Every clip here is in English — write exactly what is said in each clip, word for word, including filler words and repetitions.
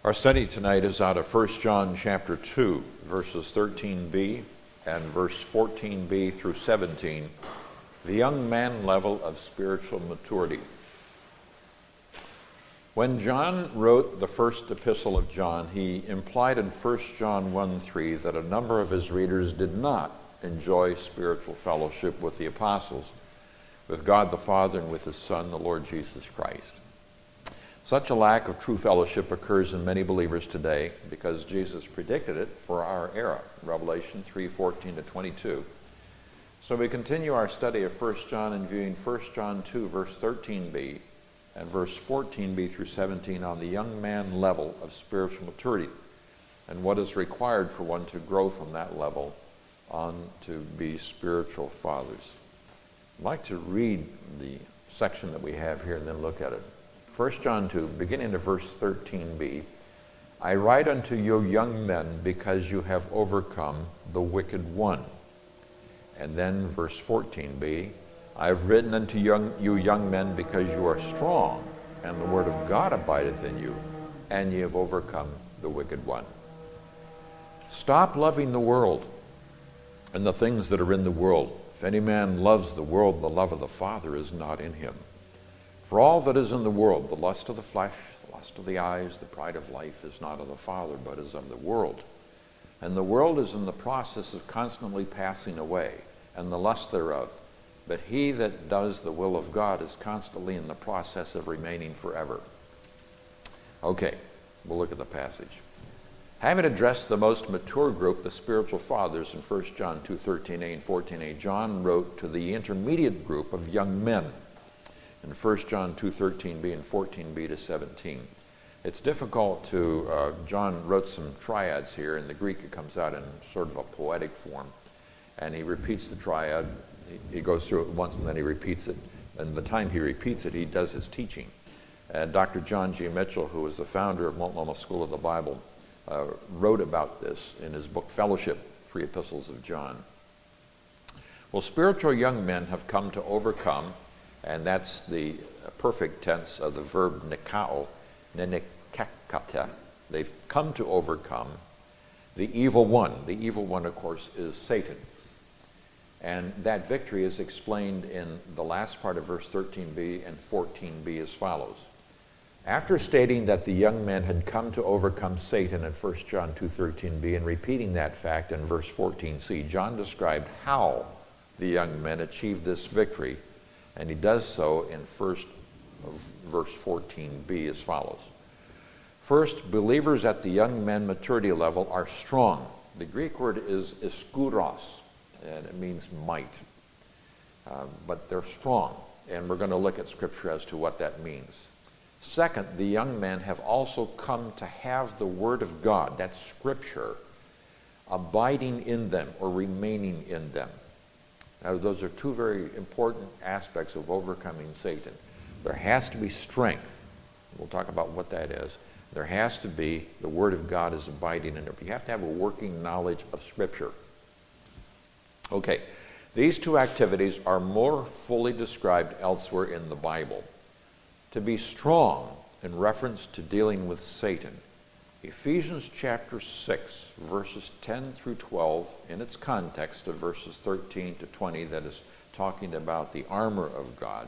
Our study tonight is out of First John chapter two, verses thirteen b and verse fourteen b through seventeen, the young man level of spiritual maturity. When John wrote the first epistle of John, he implied in First John one three that a number of his readers did not enjoy spiritual fellowship with the apostles, with God the Father, and with his Son, the Lord Jesus Christ. Such a lack of true fellowship occurs in many believers today because Jesus predicted it for our era, Revelation three fourteen to twenty-two. So we continue our study of First John in viewing First John two, verse thirteen b and verse fourteen b through seventeen on the young man level of spiritual maturity and what is required for one to grow from that level on to be spiritual fathers. I'd like to read the section that we have here and then look at it. First John two, beginning of verse thirteen b, I write unto you young men because you have overcome the wicked one. And then verse fourteen b, I have written unto young, you young men because you are strong, and the word of God abideth in you, and ye have overcome the wicked one. Stop loving the world and the things that are in the world. If any man loves the world, the love of the Father is not in him. For all that is in the world, the lust of the flesh, the lust of the eyes, the pride of life, is not of the Father, but is of the world. And the world is in the process of constantly passing away, and the lust thereof. But he that does the will of God is constantly in the process of remaining forever. Okay, we'll look at the passage. Having addressed the most mature group, the spiritual fathers, in First John two thirteen a and fourteen a, John wrote to the intermediate group of young men in First John two thirteen b and fourteen b to seventeen. It's difficult to, uh, John wrote some triads here. In the Greek it comes out in sort of a poetic form, and he repeats the triad. He, he goes through it once and then he repeats it, and the time he repeats it he does his teaching. And Doctor John G. Mitchell, who is the founder of Multnomah School of the Bible, uh, wrote about this in his book Fellowship, Three Epistles of John. Well, spiritual young men have come to overcome, and that's the perfect tense of the verb nikao, nenekakata. They've come to overcome the evil one. The evil one, of course, is Satan. And that victory is explained in the last part of verse thirteen b and fourteen b as follows. After stating that the young men had come to overcome Satan in First John two thirteen b and repeating that fact in verse fourteen c, John described how the young men achieved this victory. And he does so in first of verse fourteen b as follows. First, believers at the young men maturity level are strong. The Greek word is iskouros, and it means might. Uh, but they're strong, and we're going to look at Scripture as to what that means. Second, the young men have also come to have the Word of God, that's Scripture, abiding in them or remaining in them. Now, those are two very important aspects of overcoming Satan. There has to be strength. We'll talk about what that is. There has to be the Word of God is abiding in it. You have to have a working knowledge of Scripture. Okay, these two activities are more fully described elsewhere in the Bible. To be strong in reference to dealing with Satan, Ephesians chapter six, verses ten through twelve, in its context of verses thirteen to twenty, that is talking about the armor of God,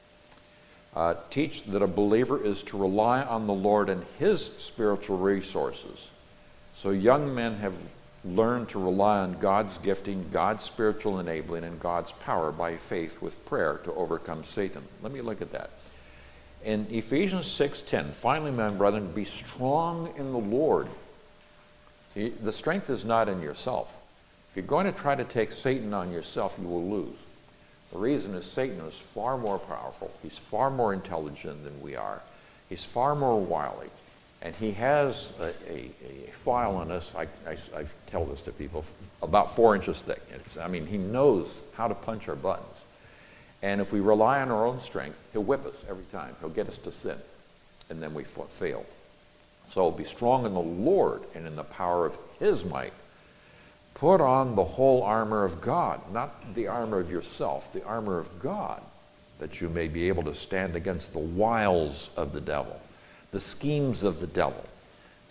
uh, teach that a believer is to rely on the Lord and his spiritual resources. So young men have learned to rely on God's gifting, God's spiritual enabling, and God's power by faith with prayer to overcome Satan. Let me look at that. In Ephesians six ten, finally, my brethren, be strong in the Lord. See, the strength is not in yourself. If you're going to try to take Satan on yourself, you will lose. The reason is Satan is far more powerful. He's far more intelligent than we are. He's far more wily. And he has a, a, a file on us, I, I, I tell this to people, about four inches thick. I mean, he knows how to punch our buttons. And if we rely on our own strength, he'll whip us every time. He'll get us to sin, and then we fail. So be strong in the Lord and in the power of his might. Put on the whole armor of God, not the armor of yourself, the armor of God, that you may be able to stand against the wiles of the devil, the schemes of the devil.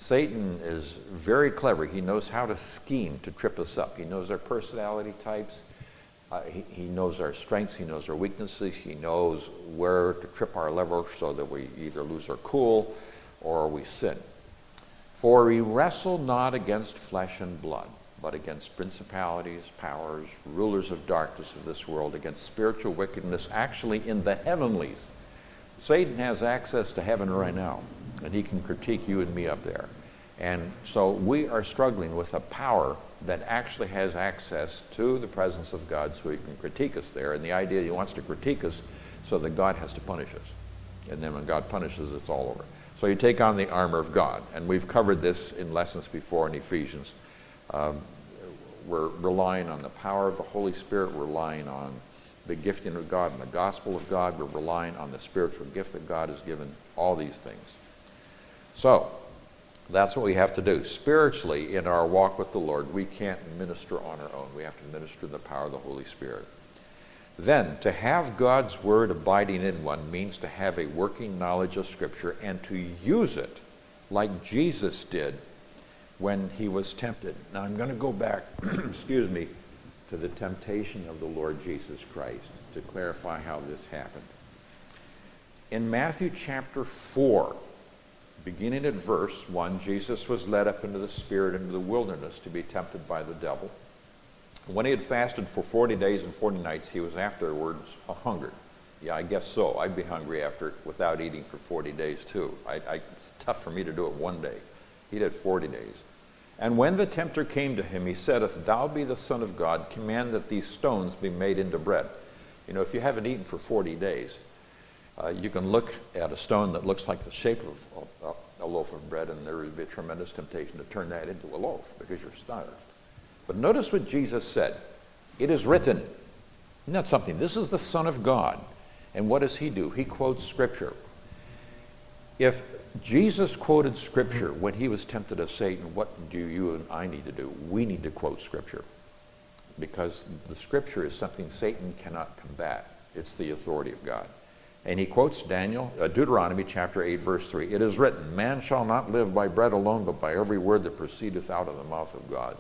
Satan is very clever. He knows how to scheme to trip us up. He knows our personality types. Uh, he, he knows our strengths. He knows our weaknesses. He knows where to trip our lever so that we either lose our cool or we sin. For we wrestle not against flesh and blood, but against principalities, powers, rulers of darkness of this world, against spiritual wickedness actually in the heavenlies. Satan has access to heaven right now, and he can critique you and me up there. And so we are struggling with a power that actually has access to the presence of God so he can critique us there. And the idea he wants to critique us so that God has to punish us. And then when God punishes, it's all over. So you take on the armor of God. And we've covered this in lessons before in Ephesians. Um, we're relying on the power of the Holy Spirit. We're relying on the gifting of God and the gospel of God. We're relying on the spiritual gift that God has given, all these things. So that's what we have to do. Spiritually, in our walk with the Lord, we can't minister on our own. We have to minister in the power of the Holy Spirit. Then, to have God's word abiding in one means to have a working knowledge of Scripture and to use it like Jesus did when he was tempted. Now, I'm going to go back, excuse me, to the temptation of the Lord Jesus Christ to clarify how this happened. In Matthew chapter four, beginning at verse one, Jesus was led up into the Spirit into the wilderness to be tempted by the devil. When he had fasted for forty days and forty nights, he was afterwards hungered. Yeah, I guess so. I'd be hungry after without eating for forty days too. I, I, it's tough for me to do it one day. He did forty days. And when the tempter came to him, he said, "If thou be the Son of God, command that these stones be made into bread." You know, if you haven't eaten for forty days, uh, you can look at a stone that looks like the shape of a, a loaf of bread, and there would be a tremendous temptation to turn that into a loaf because you're starved. But notice what Jesus said. It is written. Isn't that something? This is the Son of God. And what does he do? He quotes Scripture. If Jesus quoted Scripture when he was tempted of Satan, what do you and I need to do? We need to quote Scripture. Because the Scripture is something Satan cannot combat. It's the authority of God. And he quotes Daniel, uh, Deuteronomy chapter eight, verse three. It is written, "Man shall not live by bread alone, but by every word that proceedeth out of the mouth of God."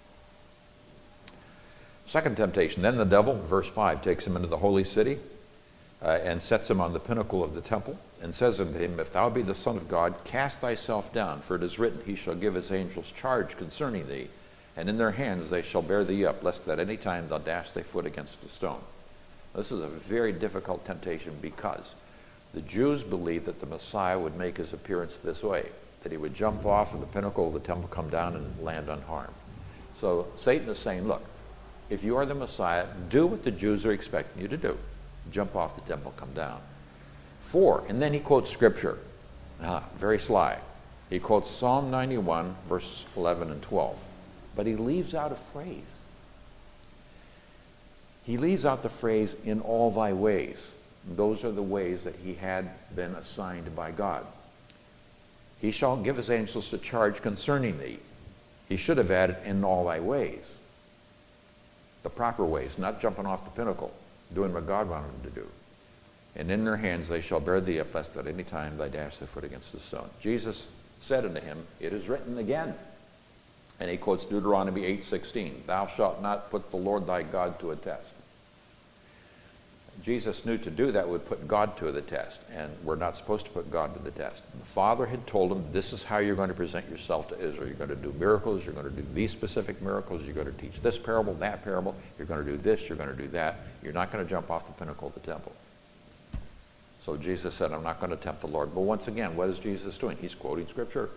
Second temptation, then the devil, verse five, takes him into the holy city uh, and sets him on the pinnacle of the temple and says unto him, "If thou be the Son of God, cast thyself down, for it is written, he shall give his angels charge concerning thee, and in their hands they shall bear thee up, lest at any time thou dash thy foot against a stone." This is a very difficult temptation because the Jews believed that the Messiah would make his appearance this way, that he would jump off of the pinnacle of the temple, come down, and land unharmed. So Satan is saying, look, if you are the Messiah, do what the Jews are expecting you to do. Jump off the temple, come down. Four, and then he quotes Scripture. Ah, very sly. He quotes Psalm ninety-one, verses eleven and twelve. But he leaves out a phrase. He leaves out the phrase, "in all thy ways." Those are the ways that he had been assigned by God. "He shall give his angels to charge concerning thee." He should have added, "in all thy ways." The proper ways, not jumping off the pinnacle, doing what God wanted him to do. "And in their hands they shall bear thee up, lest at any time thy dash thy foot against a stone." Jesus said unto him, "It is written again." And he quotes Deuteronomy eight sixteen, "Thou shalt not put the Lord thy God to a test." Jesus knew to do that would put God to the test, and we're not supposed to put God to the test. The Father had told him, this is how you're going to present yourself to Israel. You're going to do miracles, you're going to do these specific miracles, you're going to teach this parable, that parable, you're going to do this, you're going to do that. You're not going to jump off the pinnacle of the temple. So Jesus said, I'm not going to tempt the Lord. But once again, what is Jesus doing? He's quoting Scripture.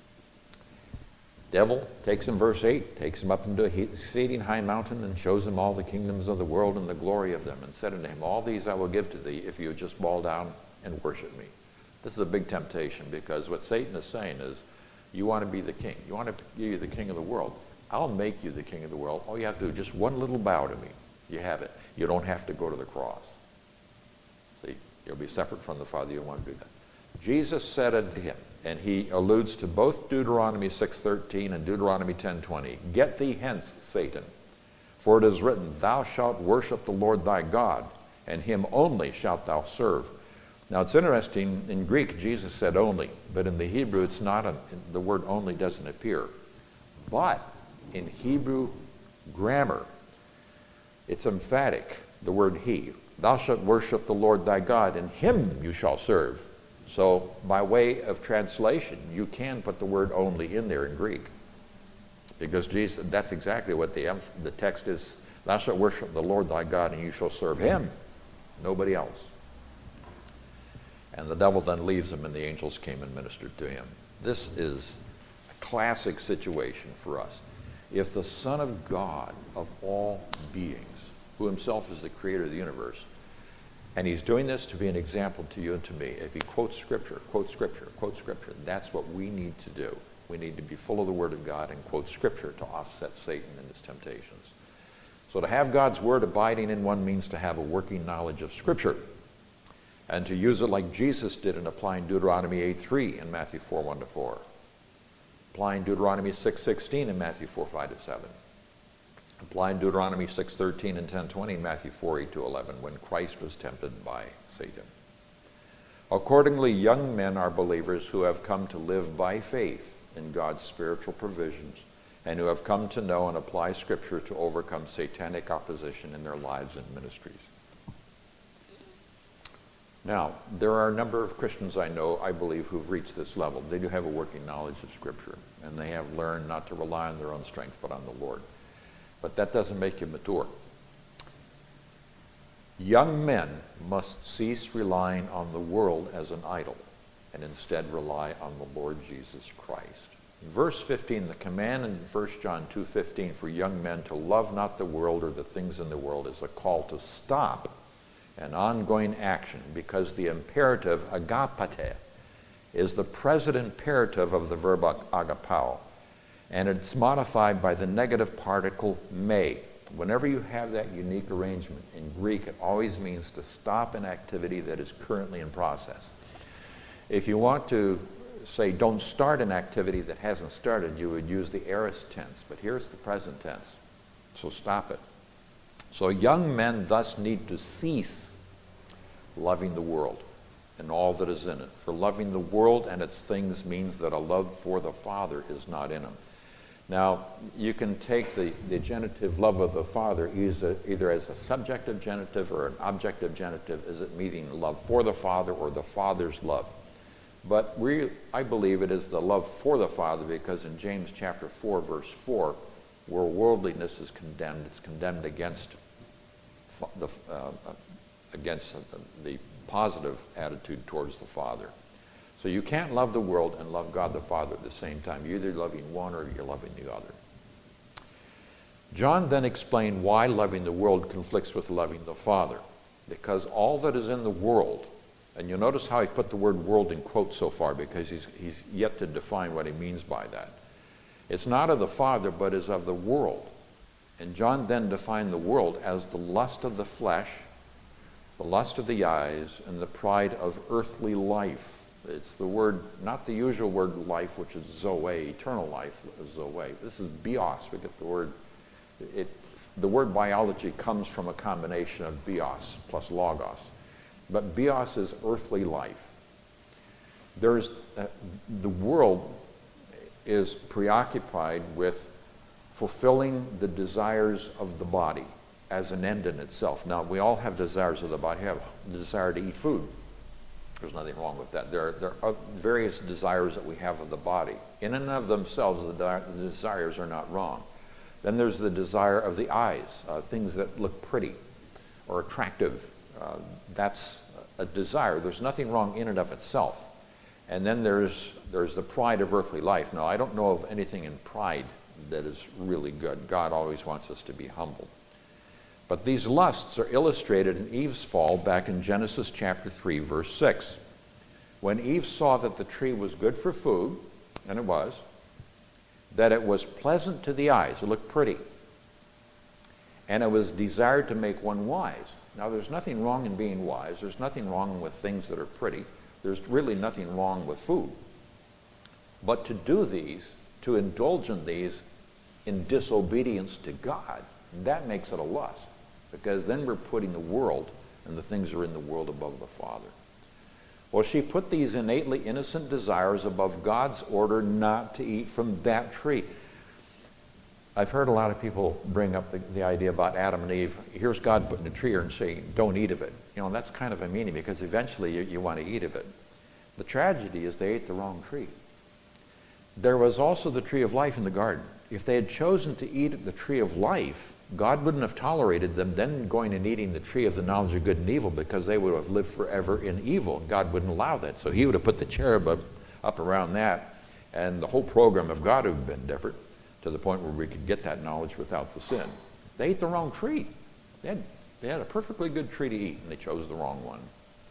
Devil takes him, verse eight, takes him up into a exceeding high mountain and shows him all the kingdoms of the world and the glory of them, and said unto him, all these I will give to thee if you would just fall down and worship me. This is a big temptation, because what Satan is saying is, you want to be the king. You want to be the king of the world. I'll make you the king of the world. All you have to do is just one little bow to me. You have it. You don't have to go to the cross. See, you'll be separate from the Father. You don't want to do that. Jesus said unto him, and he alludes to both Deuteronomy six thirteen and Deuteronomy ten twenty, get thee hence, Satan, for it is written, thou shalt worship the Lord thy God, and him only shalt thou serve. Now it's interesting, in Greek Jesus said only, but in the Hebrew it's not, a, the word only doesn't appear. But in Hebrew grammar, it's emphatic, the word he. Thou shalt worship the Lord thy God, and him you shall serve. So by way of translation, you can put the word only in there in Greek. Because Jesus, that's exactly what the, the text is. Thou shalt worship the Lord thy God, and you shall serve him, nobody else. And the devil then leaves him, and the angels came and ministered to him. This is a classic situation for us. If the Son of God, of all beings, who himself is the creator of the universe, and he's doing this to be an example to you and to me, if he quotes Scripture, quotes Scripture, quotes Scripture, that's what we need to do. We need to be full of the Word of God and quote Scripture to offset Satan and his temptations. So to have God's Word abiding in one means to have a working knowledge of Scripture, and to use it like Jesus did in applying Deuteronomy eight three in Matthew four one to four, applying Deuteronomy six sixteen in Matthew four five to seven, applying Deuteronomy six thirteen and ten twenty in Matthew four eight to eleven, when Christ was tempted by Satan. Accordingly, young men are believers who have come to live by faith in God's spiritual provisions, and who have come to know and apply Scripture to overcome satanic opposition in their lives and ministries. Now, there are a number of Christians I know, I believe, who've reached this level. They do have a working knowledge of Scripture, and they have learned not to rely on their own strength, but on the Lord. But that doesn't make you mature. Young men must cease relying on the world as an idol, and instead rely on the Lord Jesus Christ. In verse fifteen, the command in First John two fifteen for young men to love not the world or the things in the world is a call to stop an ongoing action, because the imperative agapate is the present imperative of the verb agapao, and it's modified by the negative particle me. Whenever you have that unique arrangement in Greek, it always means to stop an activity that is currently in process. If you want to say don't start an activity that hasn't started, you would use the aorist tense, but here's the present tense, so stop it. So young men thus need to cease loving the world and all that is in it. For loving the world and its things means that a love for the Father is not in them. Now, you can take the, the genitive love of the Father either, either as a subjective genitive or an objective genitive, as it meaning love for the Father or the Father's love. But we, I believe it is the love for the Father, because in James chapter four, verse four, where worldliness is condemned, it's condemned against the, uh, against the positive attitude towards the Father. So you can't love the world and love God the Father at the same time. You're either loving one or you're loving the other. John then explained why loving the world conflicts with loving the Father. Because all that is in the world, and you'll notice how he put the word world in quotes so far, because he's, he's yet to define what he means by that. It's not of the Father, but is of the world. And John then defined the world as the lust of the flesh, the lust of the eyes, and the pride of earthly life. It's the word, not the usual word life, which is zoe, eternal life, zoe. This is bios. We get the word, it, the word biology comes from a combination of bios plus logos. But bios is earthly life. There's, uh, the world is preoccupied with fulfilling the desires of the body as an end in itself. Now, we all have desires of the body. We have the desire to eat food. There's nothing wrong with that. There, there are various desires that we have of the body. In and of themselves, the, the desires are not wrong. Then there's the desire of the eyes, uh, things that look pretty or attractive. Uh, that's a desire. There's nothing wrong in and of itself. And then there's, there's the pride of earthly life. Now, I don't know of anything in pride that is really good. God always wants us to be humble. But these lusts are illustrated in Eve's fall back in Genesis chapter three, verse six. When Eve saw that the tree was good for food, and it was, that it was pleasant to the eyes, it looked pretty, and it was desired to make one wise. Now, there's nothing wrong in being wise. There's nothing wrong with things that are pretty. There's really nothing wrong with food. But to do these, to indulge in these in disobedience to God, that makes it a lust, because then we're putting the world and the things that are in the world above the Father. Well, she put these innately innocent desires above God's order not to eat from that tree. I've heard a lot of people bring up the, the idea about Adam and Eve. Here's God putting a tree here and saying, don't eat of it. You know, that's kind of a meaning, because eventually you, you want to eat of it. The tragedy is they ate the wrong tree. There was also the tree of life in the garden. If they had chosen to eat the tree of life, God wouldn't have tolerated them then going and eating the tree of the knowledge of good and evil, because they would have lived forever in evil. God wouldn't allow that. So he would have put the cherub up, up around that, and the whole program of God would have been different, to the point where we could get that knowledge without the sin. They ate the wrong tree. They had, they had a perfectly good tree to eat, and they chose the wrong one.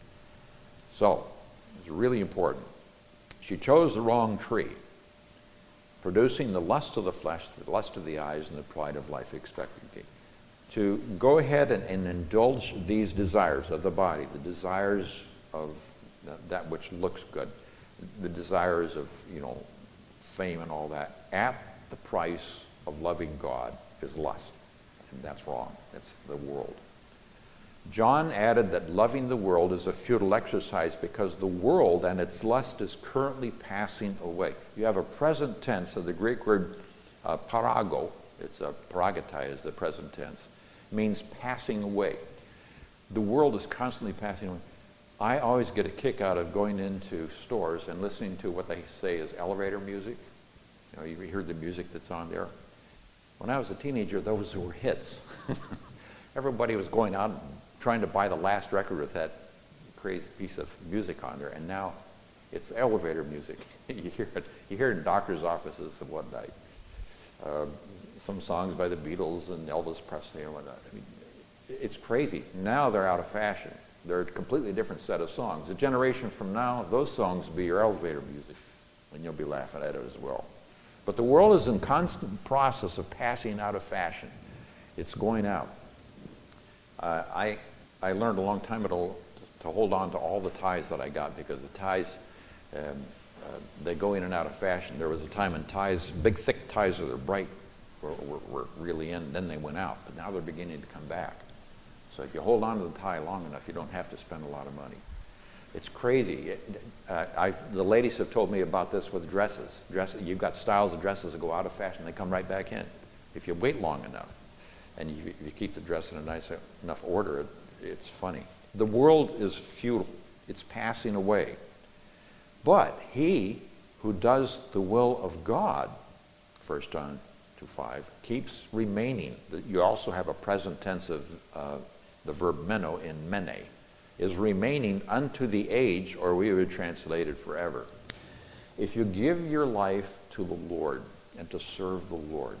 So, it's really important. She chose the wrong tree, producing the lust of the flesh, the lust of the eyes, and the pride of life expectancy. To go ahead and, and indulge these desires of the body, the desires of that which looks good, the desires of, you know, fame and all that, at the price of loving God is lust. And that's wrong. That's the world. John added that loving the world is a futile exercise because the world and its lust is currently passing away. You have a present tense of the Greek word uh, parago. It's a paragatai is the present tense. It means passing away. The world is constantly passing away. I always get a kick out of going into stores and listening to what they say is elevator music. You know, you hear the music that's on there. When I was a teenager, those were hits. Everybody was going out and trying to buy the last record with that crazy piece of music on there, and now it's elevator music. you hear it. You hear it in doctors' offices and whatnot. Uh, some songs by the Beatles and Elvis Presley and whatnot. I mean, it's crazy. Now they're out of fashion. They're a completely different set of songs. A generation from now, those songs will be your elevator music, and you'll be laughing at it as well. But the world is in constant process of passing out of fashion. It's going out. Uh, I, I learned a long time ago to hold on to all the ties that I got, because the ties, um, uh, they go in and out of fashion. There was a time when ties, big thick ties that are bright, were, were, were really in, then they went out. But now they're beginning to come back. So if you hold on to the tie long enough, you don't have to spend a lot of money. It's crazy. Uh, I've, the ladies have told me about this with dresses. Dress, you've got styles of dresses that go out of fashion, they come right back in. If you wait long enough, and you, you keep the dress in a nice enough order, it, it's funny. The world is futile. It's passing away. But he who does the will of God, First John two five, keeps remaining. You also have a present tense of uh, the verb meno in mene, is remaining unto the age, or we would translate it forever. If you give your life to the Lord and to serve the Lord,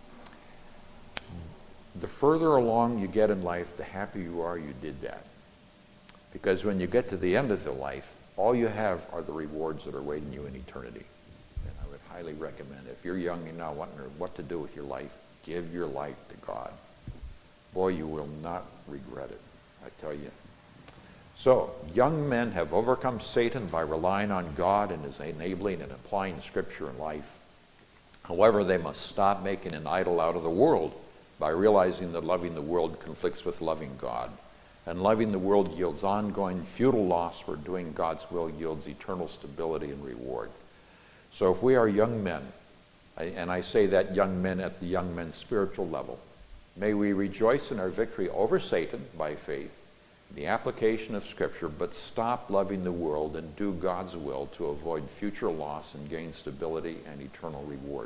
the further along you get in life, the happier you are you did that. Because when you get to the end of the life, all you have are the rewards that are waiting you in eternity. And I would highly recommend, if you're young and now wondering what to do with your life, give your life to God. Boy, you will not regret it, I tell you. So, young men have overcome Satan by relying on God and his enabling and applying Scripture in life. However, they must stop making an idol out of the world by realizing that loving the world conflicts with loving God. And loving the world yields ongoing futile loss, where doing God's will yields eternal stability and reward. So if we are young men, and I say that young men at the young men's spiritual level, may we rejoice in our victory over Satan by faith, the application of Scripture, but stop loving the world and do God's will to avoid future loss and gain stability and eternal reward.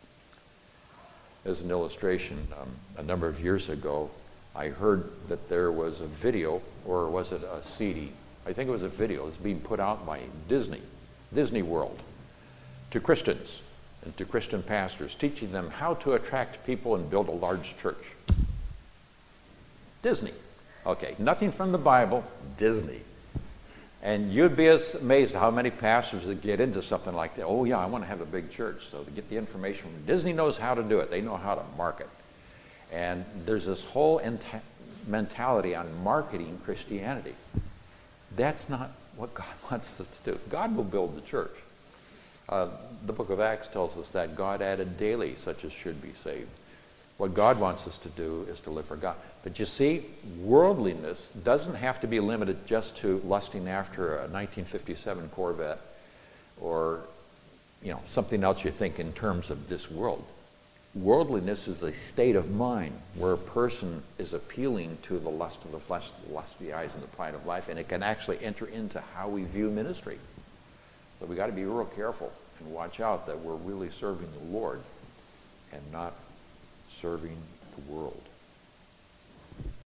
As an illustration, um, a number of years ago, I heard that there was a video, or was it a C D? I think it was a video. It's being put out by Disney, Disney World, to Christians and to Christian pastors, teaching them how to attract people and build a large church. Disney. Okay, nothing from the Bible, Disney. And you'd be amazed how many pastors that get into something like that. Oh yeah, I want to have a big church. So to get the information from Disney knows how to do it. They know how to market. And there's this whole mentality on marketing Christianity. That's not what God wants us to do. God will build the church. Uh, the book of Acts tells us that God added daily such as should be saved. What God wants us to do is to live for God. But you see, worldliness doesn't have to be limited just to lusting after a nineteen fifty-seven Corvette or, you know, something else you think in terms of this world. Worldliness is a state of mind where a person is appealing to the lust of the flesh, the lust of the eyes, and the pride of life, and it can actually enter into how we view ministry. So we got to be real careful and watch out that we're really serving the Lord and not serving the world.